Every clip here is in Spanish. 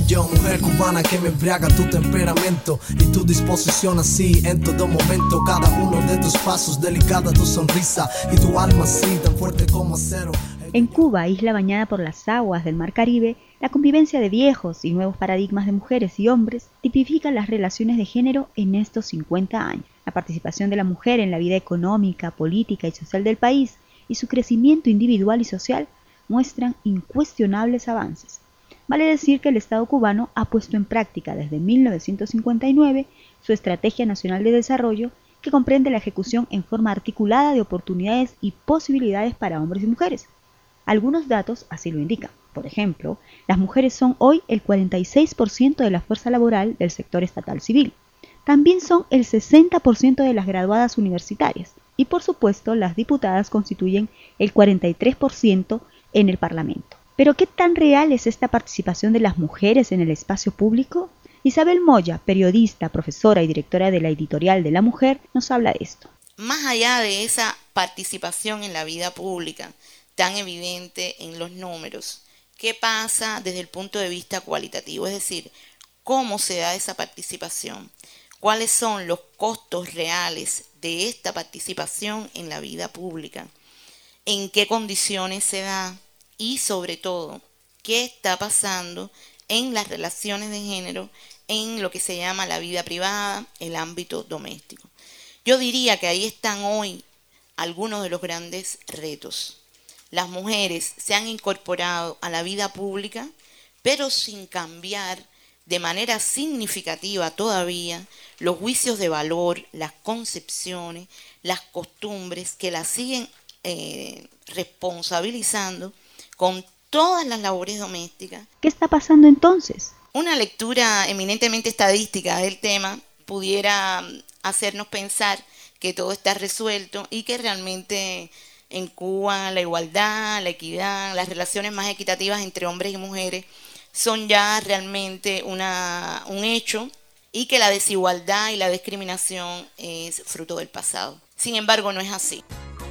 yo, mujer cubana que me embriaga tu temperamento y tu disposición así en todo momento. Cada uno de tus pasos, delicada tu sonrisa y tu alma así tan fuerte como acero. En Cuba, isla bañada por las aguas del Mar Caribe, la convivencia de viejos y nuevos paradigmas de mujeres y hombres tipifican las relaciones de género en estos 50 años. La participación de la mujer en la vida económica, política y social del país y su crecimiento individual y social muestran incuestionables avances. Vale decir que el Estado cubano ha puesto en práctica desde 1959 su Estrategia Nacional de Desarrollo, que comprende la ejecución en forma articulada de oportunidades y posibilidades para hombres y mujeres. Algunos datos así lo indican. Por ejemplo, las mujeres son hoy el 46% de la fuerza laboral del sector estatal civil. También son el 60% de las graduadas universitarias. Y por supuesto, las diputadas constituyen el 43% en el Parlamento. ¿Pero qué tan real es esta participación de las mujeres en el espacio público? Isabel Moya, periodista, profesora y directora de la editorial de La Mujer, nos habla de esto. Más allá de esa participación en la vida pública, tan evidente en los números, ¿qué pasa desde el punto de vista cualitativo? Es decir, ¿cómo se da esa participación? ¿Cuáles son los costos reales de esta participación en la vida pública? ¿En qué condiciones se da? Y sobre todo, ¿qué está pasando en las relaciones de género en lo que se llama la vida privada, el ámbito doméstico? Yo diría que ahí están hoy algunos de los grandes retos. Las mujeres se han incorporado a la vida pública, pero sin cambiar de manera significativa todavía los juicios de valor, las concepciones, las costumbres que las siguen responsabilizando con todas las labores domésticas. ¿Qué está pasando entonces? Una lectura eminentemente estadística del tema pudiera hacernos pensar que todo está resuelto y que realmente en Cuba la igualdad, la equidad, las relaciones más equitativas entre hombres y mujeres son ya realmente un hecho y que la desigualdad y la discriminación es fruto del pasado. Sin embargo, no es así.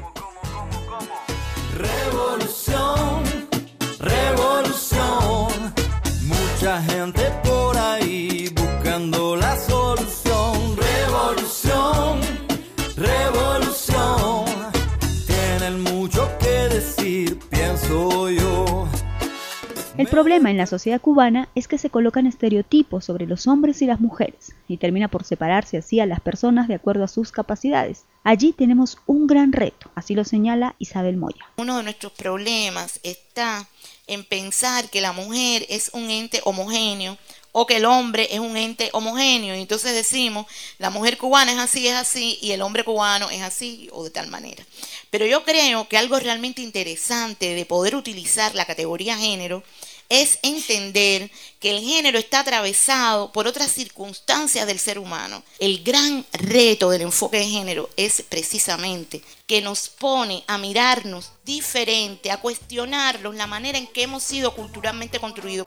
Revolución, revolución, mucha gente por ahí buscando la solución. Revolución, revolución, tienen mucho que decir, pienso yo. El problema en la sociedad cubana es que se colocan estereotipos sobre los hombres y las mujeres y termina por separarse así a las personas de acuerdo a sus capacidades. Allí tenemos un gran reto, así lo señala Isabel Moya. Uno de nuestros problemas está en pensar que la mujer es un ente homogéneo o que el hombre es un ente homogéneo. Y entonces decimos, la mujer cubana es así, y el hombre cubano es así o de tal manera. Pero yo creo que algo realmente interesante de poder utilizar la categoría género es entender que el género está atravesado por otras circunstancias del ser humano. El gran reto del enfoque de género es precisamente que nos pone a mirarnos diferente, a cuestionarnos la manera en que hemos sido culturalmente construidos.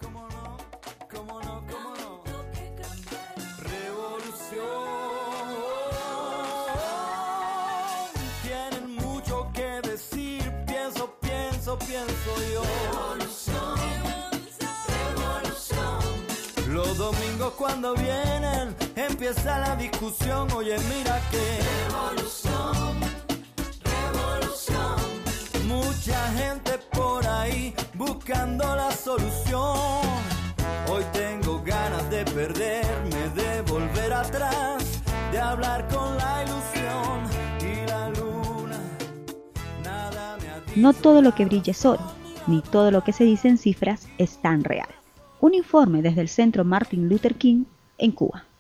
Tienen mucho que decir, pienso yo. Los domingos cuando vienen empieza la discusión. Oye, mira que revolución, revolución. Mucha gente por ahí buscando la solución. Hoy tengo ganas de perderme, de volver atrás, de hablar con la ilusión y la luna. Nada me ha dicho. No todo lo que brilla es oro, ni todo lo que se dice en cifras es tan real. Un informe desde el Centro Martin Luther King en Cuba.